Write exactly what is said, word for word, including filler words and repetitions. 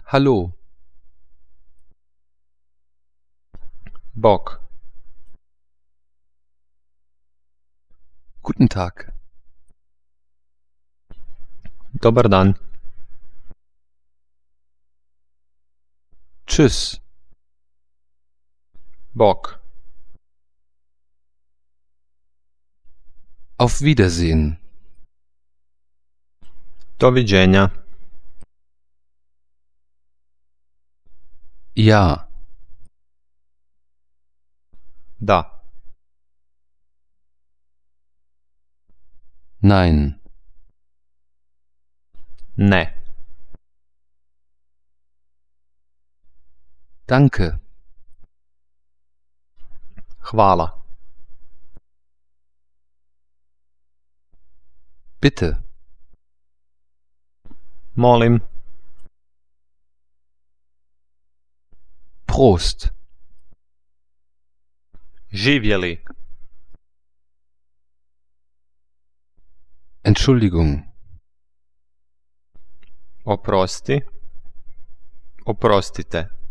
Hallo. Bok. Guten Tag. Dobar dan. Tschüss. Bok. Auf Wiedersehen. Doviđenja. Ja. Da. Nein. Ne. Danke. Hvala. Bitte. Molim. Prost. Živjeli. Entschuldigung. Oprosti. Oprostite.